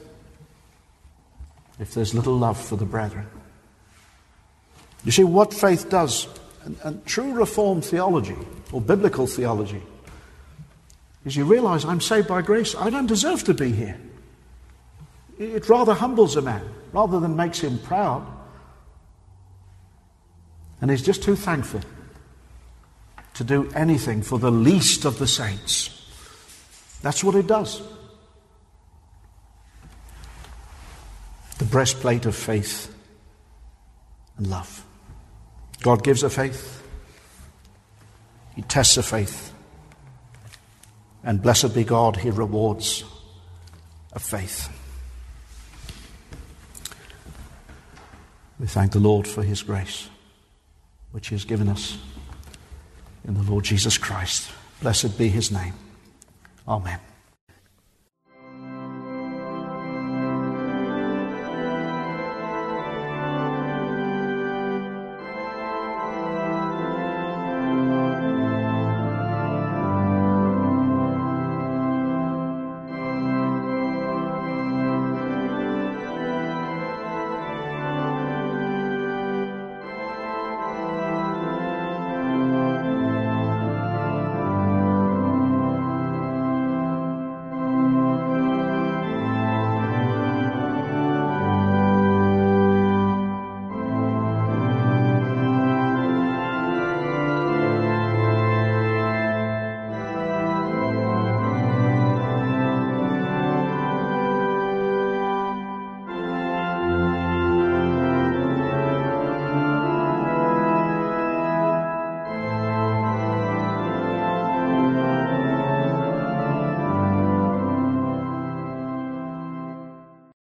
if there's little love for the brethren. You see, what faith does, and, and true Reformed theology, or biblical theology, is you realize I'm saved by grace. I don't deserve to be here. It rather humbles a man, rather than makes him proud. And he's just too thankful to do anything for the least of the saints. That's what it does. The breastplate of faith and love. God gives a faith. He tests a faith. And blessed be God, he rewards a faith. We thank the Lord for his grace, which he has given us in the Lord Jesus Christ. Blessed be his name. Amen.